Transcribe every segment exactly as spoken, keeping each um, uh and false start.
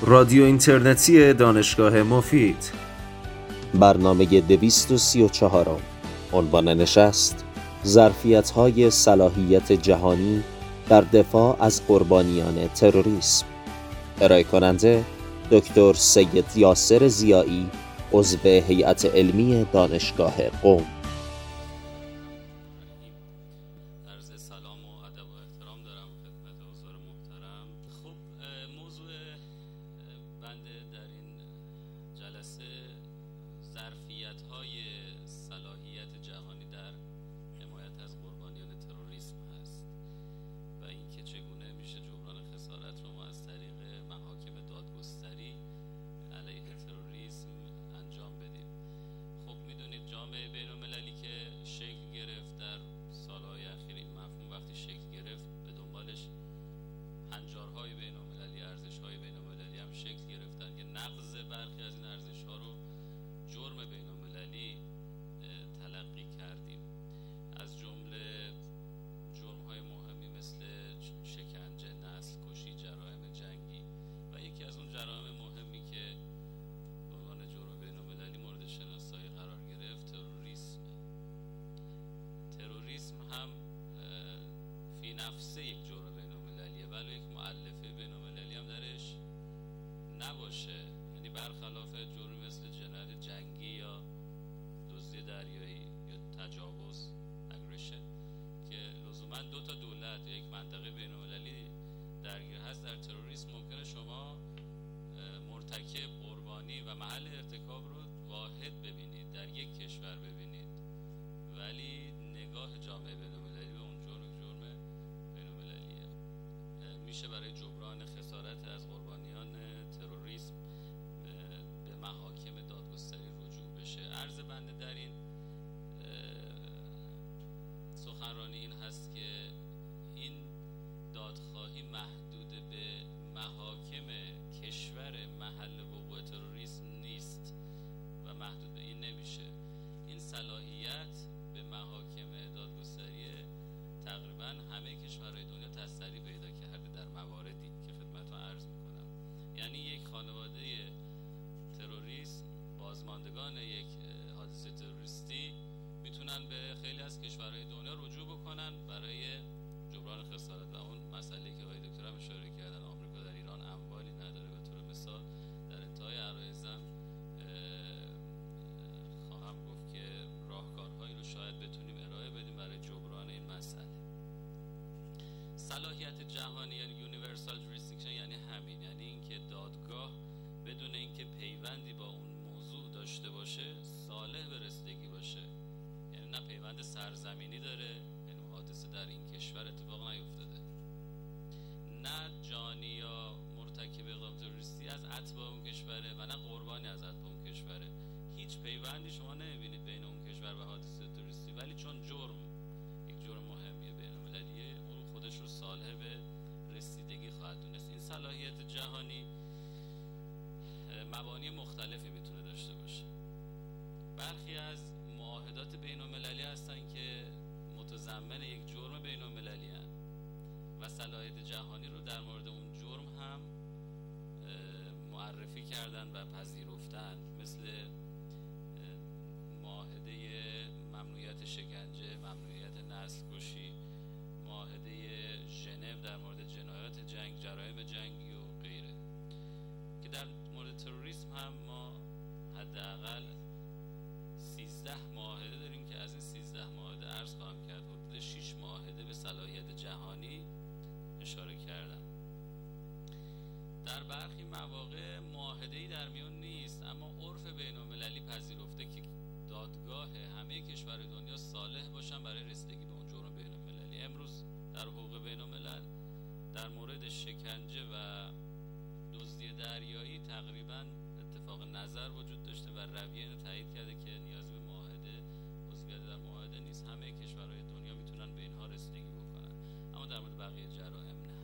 رادیو اینترنتی دانشگاه مفید. برنامه دویست و سی و چهارم. عنوان نشست: ظرفیت‌های صلاحیت جهانی در دفاع از قربانیان تروریسم. ارائه کننده دکتر سید یاسر ضیایی، عضو هیئت علمی دانشگاه قم. عرض سلام و ادب و احترام دارم خدمت حضار محترم. خب موضوع بنده در این جلسه ظرفیت‌های صلاحیت جهانی در حمایت از قربانیان تروریسم هست و اینکه چگونه میشه جبران خسارت رو ما از طریق محاکم دادگستری علیه تروریسم انجام بدیم. خب میدونید جامعه بین‌المللی که شکل گرفت در سالهای اخیر، این مفهوم وقتی شکل گرفت به دنبالش هنجارهای بین‌المللی، ارزش‌های بین‌المللی هم شکل گرفتن که نقض برخی از این ارزش‌ها رو جرم بین‌المللی تلقی کردیم، از جمله جرم‌های مهمی مثل شکنجه، نسل‌کشی، جرایم جنگی و یکی از اون جرایم مهمی که به عنوان جرم بین‌المللی مورد شناسایی قرار گرفت تروریسم. تروریسم هم فی نفسه یک جرم بین‌المللیه، ولی یک مؤلفه بین‌المللی هم درش نباشه، یعنی برخلاف جرمی مثل جنایت جنگی یا دزدی دریایی یا تجاوز اگریشن که لزوما دو تا دولت یا یک منطقه بین‌المللی درگیر هست، در تروریسم ممکنه شما مرتکب، قربانی و محل ارتکاب رو واحد ببینید، در یک کشور ببینید، ولی نگاه جامعه بین‌المللی به اون جرم جرم بین‌المللیه. میشه برای جبران خسارت از قربانیان تروریسم به محاکم دادگستری رجوع بشه. عرض بنده در این سخنرانی این هست که این دادخواهی محدود به محاکم کشور محل وقوع تروریسم نیست و محدود به این نمیشه. این صلاحیت به محاکم دادگستری تقریبا همه کشورهای دنیا تسری پیدا کرده در مواردی که خدمتتون عرض میکنم. یعنی یک خانواده تروریسم، بازماندگان یک حادثه تروریستی میتونن به خیلی از کشورهای دنیا رجوع بکنن برای جبران خسارت و اون مسئله که آقای دکتر هم اشاره کردن، آمریکا در ایران اموالی نداره. به طور مثال در انتهای عرایزم خواهم گفت که راهکارهایی رو شاید بتونیم ارائه بدیم برای جبران این مسئله. صلاحیت جهانی یعنی یونیورسال جوریسدیکشن، یعنی همین، یعنی اینکه دادگاه بدون اینکه پیوندی با اون موضوع داشته باشه صالح به رسیدگی باشه. یعنی نه پیوند سرزمینی داره، یعنی حادثه در این کشور اتفاق نیفتاده، نه جانی یا مرتکب اقدام تروریستی از اتباع اون کشوره و نه قربانی از اتباع اون کشوره. هیچ پیوندی شما نمیبینید بین اون کشور و حادثه تروریستی، ولی چون جرم یک جرم مهمیه بین‌المللیه، اون خودش رو صالح به رسیدگی خواهد دونست. این صلاحیت جهانی مبانی مختلفی میتونه داشته باشه. برخی از معاهدات بین‌المللی هستن که متضمن یک جرم بین‌المللی هستن و صلاحیت جهانی رو در مورد اون جرم هم معرفی کردن و پذیرفتن، مثل معاهده ممنوعیت شکنجه، ممنوعیت نسل‌کشی، معاهده ژنو در مورد جنایات جنگ، جرایم جنگی و غیره، که در مورد تروریسم هم ما حداقل سیزده معاهده داریم که از این سیزده معاهده عرض خواهم کرد حدود شش معاهده به صلاحیت جهانی اشاره کردن. در برخی مواقع معاهده‌ای در میون نیست، اما عرف بین‌المللی پذیرفته که دادگاه همه کشور دنیا صالح باشن برای رسیدگی به اون جرم بین‌المللی. امروز در حقوق بین‌الملل در مورد شکنجه و دزدی دریایی تقریبا اتفاق نظر وجود داشته و رویه اینو تایید کرده که نیاز به معاهده، عضویت در معاهده نیست، همه کشورهای دنیا میتونن به اینها رسیدگی بکنن، اما در مورد بقیه جرایم نه.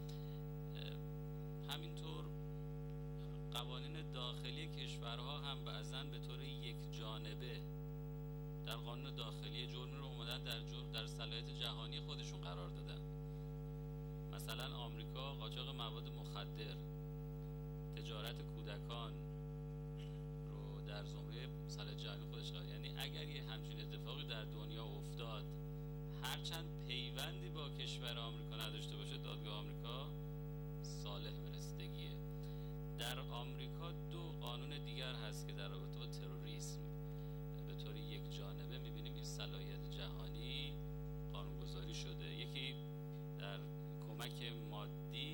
همینطور قوانین داخلی کشورها هم بعضاً به طور یک جانبه در قانون داخلی جرمی رو اومدن در جرم در صلاحیت جهانی خودشون قرار دادن. مثلا آمریکا قاچاق مواد مخدر، تجارت کودکان رو در زمره صلاحیت جهانی خودش قرار، یعنی اگر یه همچین اتفاقی در دنیا افتاد هرچند پیوندی با کشور آمریکا نداشته باشه، دادگاه آمریکا صالح به رسیدگیه. در آمریکا دو قانون دیگر هست که در رابطه با تروریسم به طور یک جانبه می‌بینیم این صلاحیت جهانی قانونگذاری شده. یکی در کمک مادی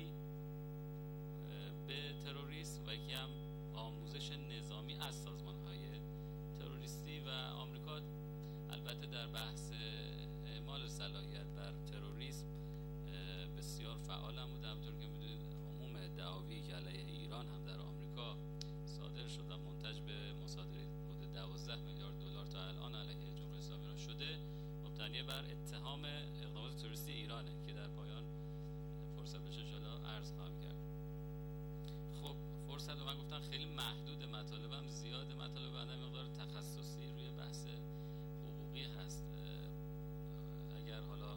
به تروریسم و یکی هم آموزش نظامی از سازمان‌های تروریستی. و آمریکا البته در بحث اعمال صلاحیت بر تروریسم بسیار فعال هم بوده. همونطور که می‌دونید عموم دعاوی که علیه ایران هم در آمریکا صادر شد و منتج به مصادره حدود دوازده میلیارد دلار تا الان علیه جمهوری اسلامی ایران شده، مبتنی بر اتهام اقدامات تروریستی ایرانه که در پایان فرصت بشه انشاءالله عرض خواهم کرد. خب فرصت رو من گفتم خیلی محدود، مطالبم زیاده، مطالب بنده مقدار تخصصی روی بحث حقوقی هست. اگر حالا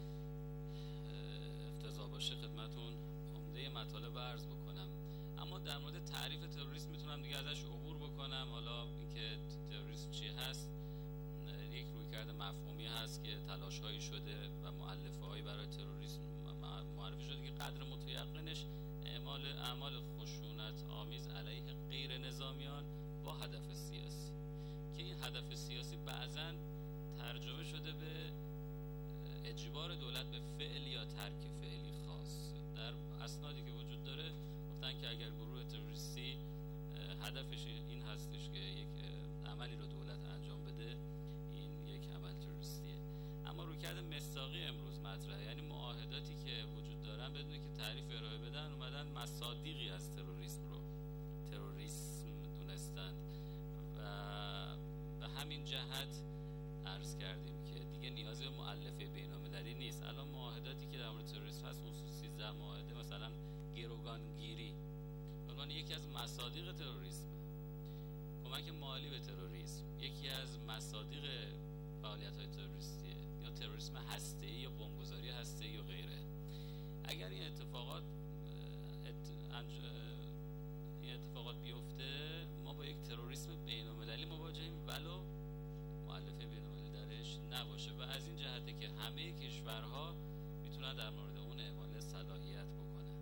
افتضاح باشه خدمتون عمده مطالب عرض بکنم. اما در مورد تعریف تروریسم میتونم دیگه ازش عبور بکنم. حالا اینکه تروریسم چی هست، یک رویکرد مفهومی هست که تلاش‌هایی شده و مؤلفه‌هایی برای تروریسم معرفی شده که قدر متیقنش اعمال اعمال خشونت آمیز علیه غیر نظامیان با هدف سیاسی، که این هدف سیاسی بعضاً ترجمه شده به اجبار دولت به فعل یا ترک فعلی خاص. در اسنادی که وجود داره گفتن که اگر گروه تروریستی هدفش این هستش که یک عملی رو دولت انجام بده، این یک عمل تروریستیه. اما رویکرد مصداقی امروز مطرحه، یعنی معاهداتی که وجود دارن بدون که تعریف ارائه بدن اومدن مصادیقی از تروریسم رو تروریسم دونستند و به همین جهت عرض کردیم که دیگه نیازی به مؤلفه بین‌المللی نیست. الان معاهداتی که در مورد تروریسم هست خصوص سیزده معاهده، مثلا گروگانگیری به عنوان یکی از مصادیق تروریسم، کمک مالی به تروریسم یکی از مصادیق فعالیت‌های تروریستیه، یا تروریسم هسته‌ای یا بمبگذاری هسته‌ای و غیره. اگر این اتفاقات ات... انج... این اتفاقات بیفته ما با یک تروریسم بین‌المللی مواجهیم ولو مؤلفه بین‌المللی درش نباشه، و از این جهته که همه کشورها میتونن در مورد اون اعمال صلاحیت بکنن.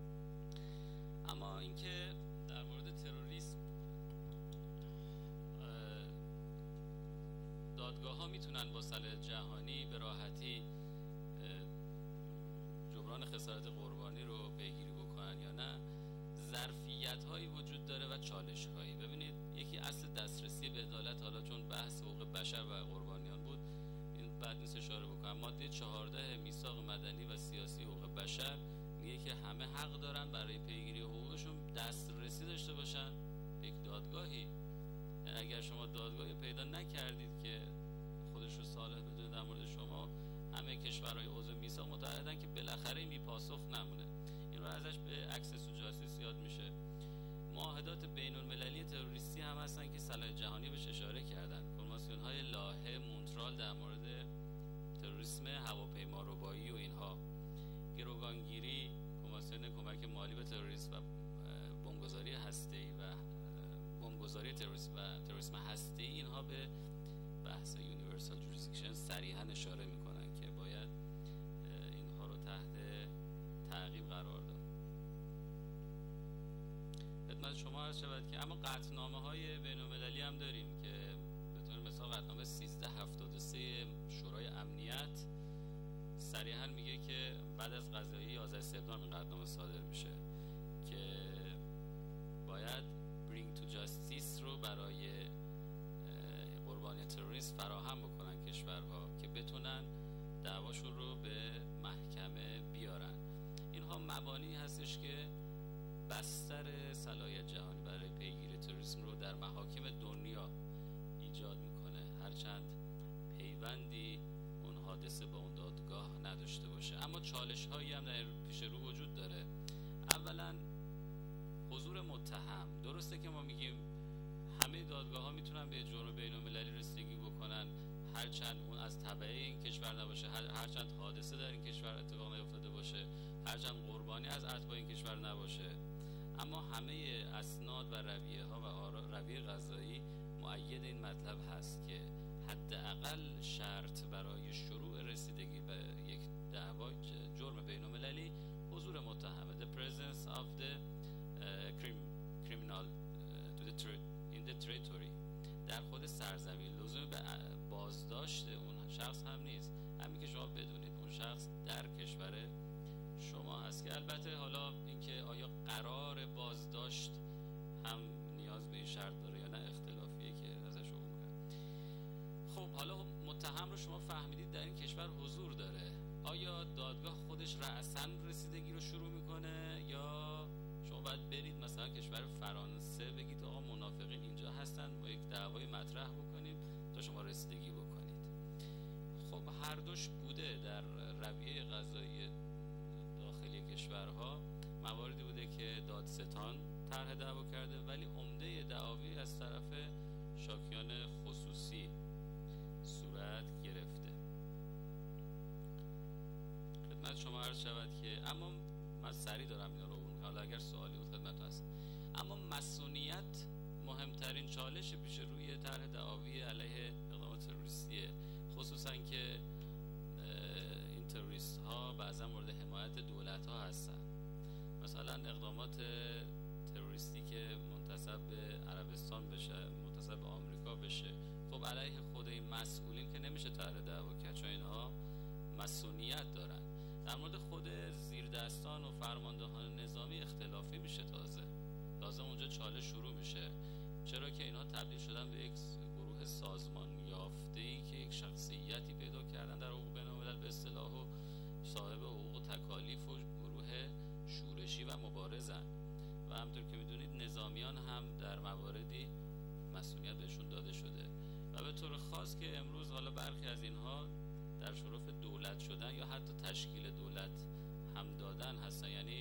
اما اینکه در مورد تروریسم دادگاه ها میتونن با صلاحیت جهانی به راحتی جبران خسارت قربانی رو پیگیری بکنن یا نه، ظرفیت هایی وجود داره و چالش هایی. ببینید یکی اصل دسترسی به عدالت، حالا چون بحث حقوق بشر و قربانیان بود این بعد نیست اشاره بکنم، ماده چهارده میثاق مدنی و سیاسی حقوق بشر میگه که همه حق دارن برای پیگیری حقوقشون دسترسی داشته باشن به یک دادگاهی. اگر شما دادگاهی پیدا نکردید که خودش رو صالح بدونه در مورد شما، همه کشورهای عضو میثاق متعهدن که بالاخره این بی پاسخ نمونه. این رو ازش به اکسس و جاسوسی یاد میشه. معاهدات بین المللی تروریستی هم هستن که صلاحیت جهانی بهش اشاره کردن. کنوانسیون های لاهه مونترال در مورد تروریسم هواپیما ربایی و اینها، گروگانگیری، کنوانسیون کمک مالی به تروریسم و بمبگذاری هسته‌ای و بمبگذاری تروریسم و تروریسم هسته‌ای، اینها به بحث یونیورسال جوریسدیکشن صریحا اشاره میکنن که باید اینها رو تحت تعقیب قرار داد. خدمت شما عرض شود که اما قطعنامه های بین المللی هم داریم که به طور مثال قطعنامه سیزده هفتاد و سه شورای امنیت صریحا میگه که بعد از قضیه یازده سپتامبر این قطعنامه صادر میشه که باید bring to justice رو برای قربانی تروریسم فراهم بکنن کشورها که بتونن دعواشون رو به محکمه بیارن. اینها مبانی هستش که بستر صلاحیت جهانی برای پیگیری تروریسم رو در محاکم دنیا ایجاد میکنه، هرچند پیوندی اون حادثه با اون دادگاه نداشته باشه. اما چالش هایی هم در پیش رو وجود داره. اولا حضور متهم. درسته که ما میگیم همه دادگاه ها میتونن به جرم بین المللی رسیدگی بکنن هرچند اون از تبعه این کشور نباشه، هرچند حادثه در این کشور اتفاق نیفتاده باشه، هرچند قربانی از اتباع این کشور نباشه. اما همه اسناد و رویه ها و رویه قضایی مؤید این مطلب هست که حداقل شرط برای شروع رسیدگی به یک دعوا جرم بین‌المللی حضور متهمه the presence of the uh, criminal uh, to the in the territory در خود سرزمین. لزوم به بازداشت اون شخص هم نیست، همین که شما بدونید اون شخص در کشور شما هست، که البته حالا اینکه آیا قرار بازداشت هم نیاز به این شرط داره یا نه اختلافیه که ازش عبور کرد. خب حالا متهم رو شما فهمیدید در این کشور حضور داره، آیا دادگاه خودش رأساً رسیدگی رو شروع میکنه یا شما باید برید مثلا کشور فرانسه بگید آقا منافقین اینجا هستن با یک دعوای مطرح بکنیم تا شما رسیدگی بکنید؟ خب هر دوش بوده. در رویه قضایی داخلی کشورها مواردی بوده که دادستان طرح دعوا کرده، ولی عمده دعاوی از طرف شاکیان خصوصی صورت گرفته. خدمت شما عرض شود که اما من سریع دارم اینا رو اون حالا اگر سوالی بود خدمتتون هست. اما مسئولیت مهمترین چالش پیش روی طرح دعاوی علیه اقدامات تروریستیه، خصوصا که این تروریست ها بعضا مورد حمایت دولت ها هستن. مثلا اقدامات تروریستی که منتسب به عربستان بشه، منتسب به آمریکا بشه، خب علیه خود این مسئولین که نمیشه طرح دعوا کرد چون اینها مسئولیت دارن. در مورد خود زیردستان و فرماندهان نظامی اختلافی میشه، تازه تازه اونجا چالش شروع میشه، چرا که اینها تبدیل شدن به یک گروه سازمان یافته‌ای که یک شخصیتی پیدا کردن در حقوق بین‌الملل به اصطلاح و صاحب حقوق و تکالیف و گروه شورشی و مبارزن. و همطور که میدونید نظامیان هم در مواردی مسئولیت بهشون داده شده و به طور خاص که امروز حالا برخی از اینها در شرف دولت شدن یا حتی تشکیل دولت هم دادن هستن. یعنی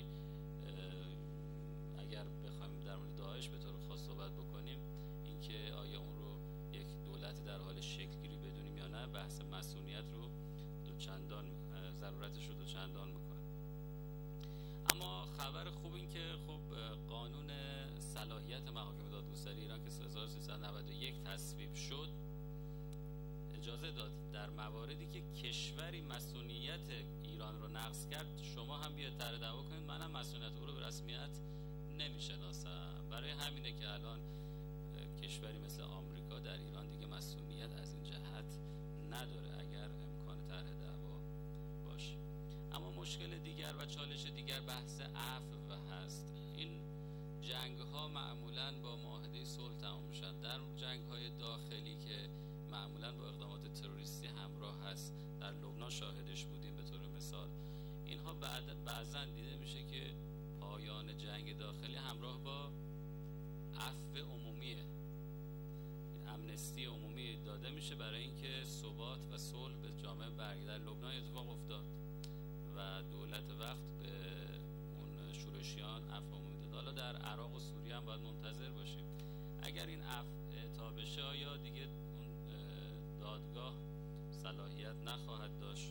اگر بخوایم در مورد داعش به طور خاص صحبت بکنیم، اینکه آیا اون رو یک دولت در حال شکل گیری بدونیم یا نه، بحث مسئولیت رو دوچندان ضرورتش رو دوچندان میکنه. اما خبر خوب این که خب قانون صلاحیت محاکم دادگستری ایران که هزار و سیصد و نود و یک تصویب شد اجازه داد در مواردی که کشوری مسئولیت ایران رو نقض کرد شما هم بیاید طرح دعوا کنید، منم مسئولیت او رو به رسمیت نمیشناسم. برای همینه که الان کشوری مثل آمریکا در ایران دیگه مسئولیت از این جهت نداره اگر امکان طرح دعوا باشه. اما مشکل دیگر و چالش دیگر بحث عفو هست. این جنگ ها معمولاً با معاهده صلح تمام میشن. در جنگ های داخلی که معمولاً با اقدامات تروریستی همراه هست، در لبنان شاهدش بودیم به طور مثال، اینها بعد بعضاً دیده میشه که پایان جنگ داخلی همراه با عفو عمومیه، امنستی عمومی داده میشه برای اینکه ثبات و صلح به جامعه برگرده. در لبنان اتفاق افتاد و دولت وقت به اون شورشیان عفو عمومی داد. حالا در عراق و سوریه هم باید منتظر باشیم. اگر این عفو اعطا بشه آیا دیگه اون دادگاه صلاحیت نخواهد داشت؟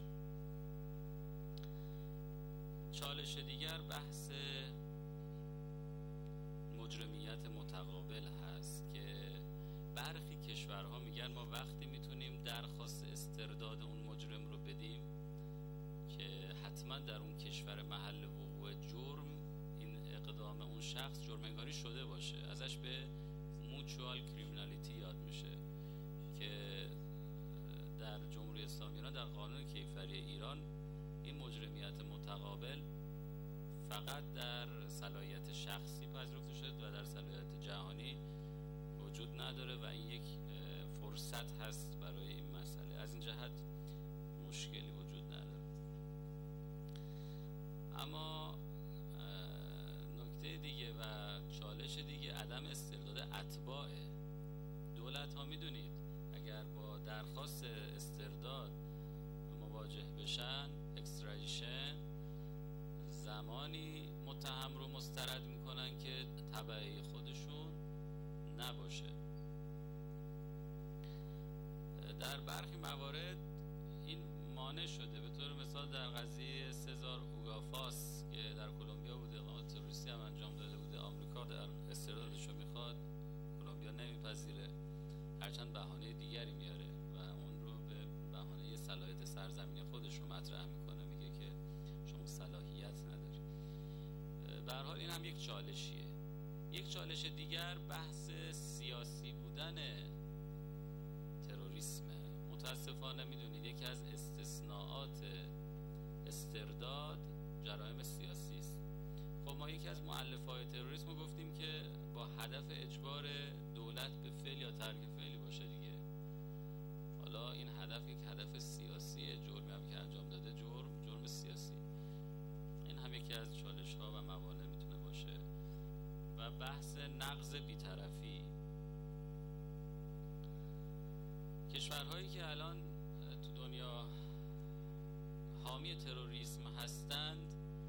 چالش دیگر بحث مجرمیت متقابل هست که برخی کشورها میگن ما وقتی میتونیم درخواست استرداد اون مجرم رو بدیم که حتما در اون کشور محل وقوع جرم این اقدام اون شخص جرم‌انگاری شده باشه. ازش به موچوال کریمینالیتی یاد میشه که در جمهوری اسلامی ایران در قانون کیفری ایران این مجرمیت متقابل فقط در صلاحیت شخصی پذیرفته شده و در صلاحیت جهانی وجود نداره و این یک فرصت هست برای این مسئله. از این جهت مشکلی وجود نداره. اما نکته دیگه و چالش دیگه عدم استرداد اتباع دولت ها. میدونید اگر با درخواست استرداد مواجه بشن، اکسترادیشن، زمانی متهم رو مسترد میکنن که تبعه خودشون نباشه. در برخی موارد این مانع شده. به طور مثال در قضیه سزار اوگافاس که در کلمبیا بوده، اقدامات تروریستی هم انجام داده بوده، آمریکا سرزمین خودش رو مطرح میکنه، میگه که شما صلاحیت نداری. به هر حال این هم یک چالشیه. یک چالش دیگر بحث سیاسی بودن تروریسمه. متاسفانه میدونید یکی از استثناءات استرداد جرایم سیاسی است. خب ما یکی از مؤلفه‌های تروریسم رو گفتیم که با هدف اجبار دولت به فعل یا ترک فعلی باشه دیگه. حالا این هدف یک هدف سیاسیه، جرمی هم که انجام داده جرم جرم سیاسی. این هم یکی از چالش‌ها و موانع میتونه باشه. و بحث نقض بی‌طرفی. کشورهایی که الان تو دنیا حامی تروریسم هستند،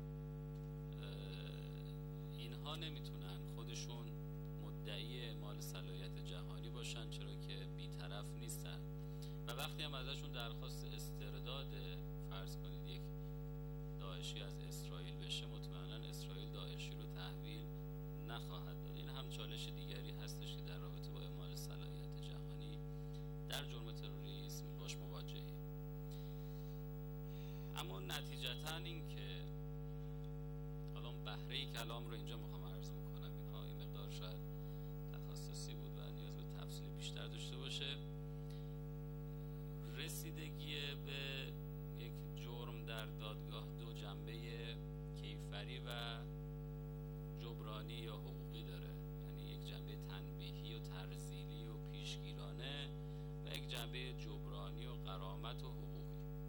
اینها نمیتونن خودشون مدعی اعمال صلاحیت جهانی باشن، چرا که بی‌طرف نیستن. و وقتی هم ازشون درخواست استرداد، فرض کنید یک داعشی از اسرائیل بشه، مطمئنا اسرائیل داعشی رو تحویل نخواهد داد. این هم چالش دیگری هستش که در رابطه با اعمال صلاحیت جهانی در جرم تروریسم باش مواجهیم. اما نتیجتاً این که حالا بهره کلام رو اینجا میخوام عرض میکنم، اینها این مقدار شاید تخصصی بود و نیاز به تفصیل بیشتر داشته باشه. رسیدگی به یک جرم در دادگاه دو جنبه کیفری و جبرانی یا حقوقی داره، یعنی یک جنبه تنبیهی و ترذیلی و پیشگیرانه و یک جنبه جبرانی و غرامت و حقوقی.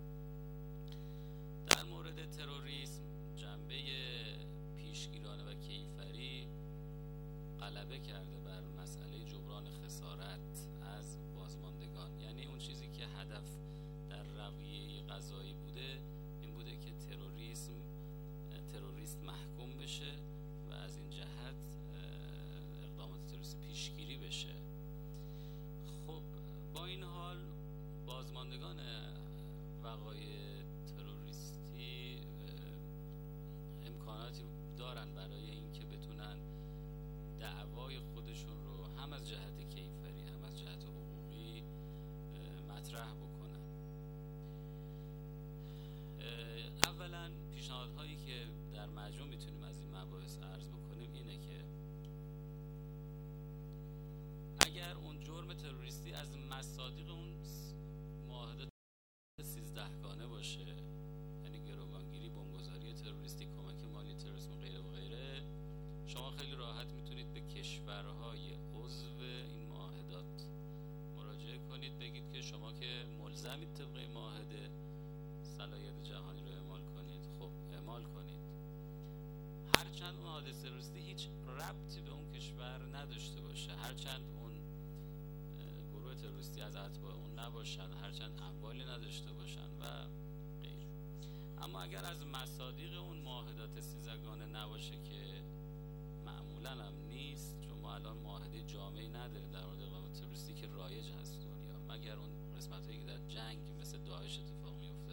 در مورد تروریسم جنبه پیشگیرانه و کیفری غلبه کرده بر مسئله جبران خسارت از بازماندگان. یعنی اون چیزی که هدف در رویه قضایی بوده این بوده که تروریسم تروریست محکوم بشه و از این جهت اقدامات تروریستی پیشگیری بشه. خب با این حال بازماندگان وقایع تروریستی امکاناتی دارن برای اینکه بتونن دعوای خودشون رو هم از جهت کیفری هم از جهت حقوقی مطرح بکنن. اولا پیشنهادهایی که در مجموع میتونیم از این مباحث عرض بکنیم اینه که اگر اون جرم تروریستی از مصادیق اون معاهدات سیزدهگانه باشه، یعنی گروگانگیری، بمبگذاری تروریستی، کمک مالی تروریسم و غیره و غیره، شما خیلی راحت میتونید به کشورهای عضو این معاهدات مراجعه کنید، بگید که شما که ملزمید طبق معاهده صلاحیت جهانی رو اعمال کنید. خب اعمال کنید، هرچند اون حادثه تروریستی هیچ ربطی به اون کشور نداشته باشه، هرچند اون گروه تروریستی از اتباع اون نباشن، هرچند اموالی نداشته باشن و غیره. اما اگر از مصادیق اون معاهدات سیزدهگانه نباشه که معمولا هم نیست، چون ما الان معاهده جامعی نداریم در مورد اقدامات تروریستی که رایج هست دنیا، مگر اون قسمت‌هایی که در جنگ مثل داعش اتفاق میفته.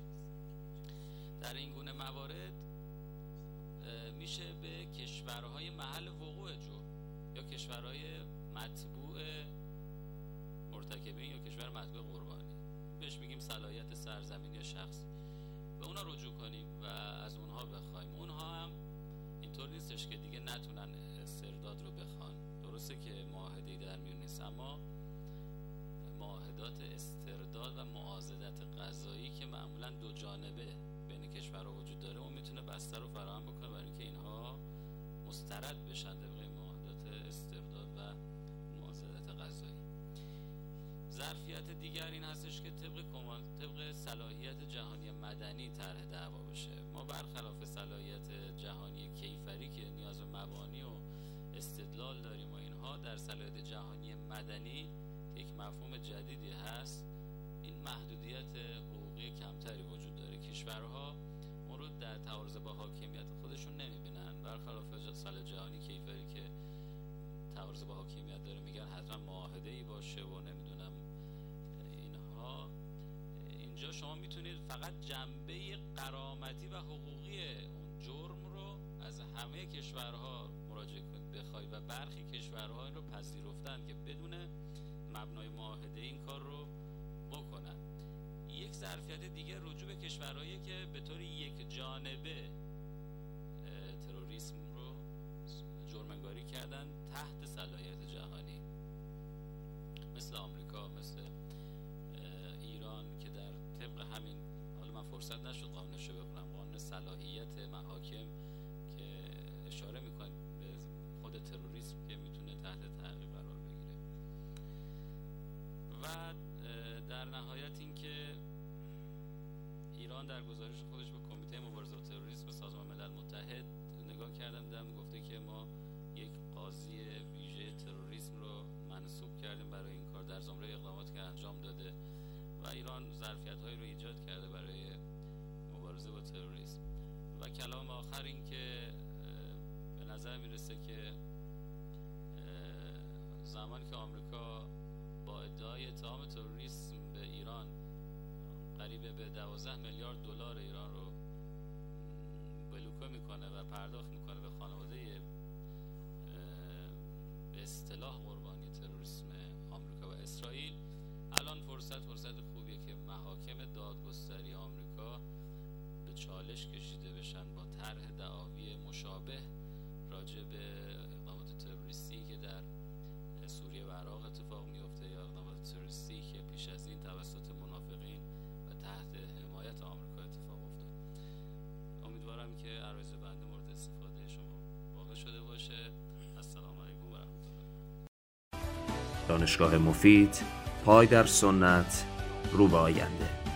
در این گونه موارد میشه به کشورهای محل وقوع جرم یا کشورهای متبوع مرتکبین یا کشور متبوع قربانی، بهش میگیم صلاحیت سرزمینی یا شخصی، به اونا رجوع کنیم و از اونها بخوایم. اونها هم اینطور نیستش که دیگه نتونن استرداد رو بخوان. درسته که معاهده‌ای در میون نیست، اما معاهدات استرداد و معاضدت قضایی که معمولا دو جانبه بین کشورها وجود داره، اون میتونه بستر رو فراهم بکنه برای اینکه اینها مسترد بشن طبق معاهدات استرداد و معاضدت قضایی. ظرفیت دیگر این هستش که طبق طبق صلاحیت جهانی مدنی طرح دعوا بشه. ما برخلاف صلاحیت جهانی کیفری که نیاز به مبانی و استدلال داریم و اینها، در صلاحیت جهانی مدنی یک مفهوم جدیدی هست، این محدودیت حقوقی کمتری وجود داره. کشورها اون رو در تعارض با حاکمیت خودشون نمیبینن، برخلاف صلاحیت جهانی کیفری که تعارض با حاکمیت داره میگن حتما معاهده‌ای باشه و نمیدونم اینها. اینجا شما میتونید فقط جنبه غرامتی و حقوقی اون جرم رو از همه کشورها مراجعه کنید بخواید و برخی کشورها این رو پذیرفتن که بدون مبنای معاهده این کار رو بکنن. یک ظرفیت دیگه رجوع به کشورهایی که به طور یک جانبه تروریسم رو جرم‌انگاری کردن تحت صلاحیت جهانی، مثل آمریکا، مثل ایران که در طبق همین، حالا من فرصت نشد قانونش رو بخونم، قانون صلاحیت محاکم که اشاره میکنه به خود تروریسم که میتونه تحت تعقیب قرار بگیره. و در نهایت این که ایران در گزارش خودش به کمیته مبارزه با تروریسم سازمان ملل متحد نگاه کردم، دیدم گفته که ما یک قاضی ویژه تروریسم رو منصوب کردیم برای این کار در زمره اقداماتی که انجام داده و ایران ظرفیت‌هایی رو ایجاد کرده برای مبارزه با تروریسم. و کلام آخر این که به نظر میرسه که زمانی که آمریکا با ادعای اتهام تروریسم به ایران قریب به دوازده میلیارد دلار ایران رو بلوکه میکنه و پرداخت میکنه به خانواده به اصطلاح قربانی تروریسم آمریکا و اسرائیل، الان فرصت فرصت خوبیه که محاکم دادگستری آمریکا به چالش کشیده بشن با طرح دعاوی مشابه راجع به اقدامات تروریستی که در سوریه و عراق اتفاق میفته یا اقدامات تروریستی که پیش از این توسط منافقین و تحت حمایت آمریکا اتفاق افتاد. امیدوارم که عرایض بنده مورد استفاده شما واقع شده باشه. السلام علیکم و رحمت الله. دانشگاه مفید، پای در سنت، رو به آینده.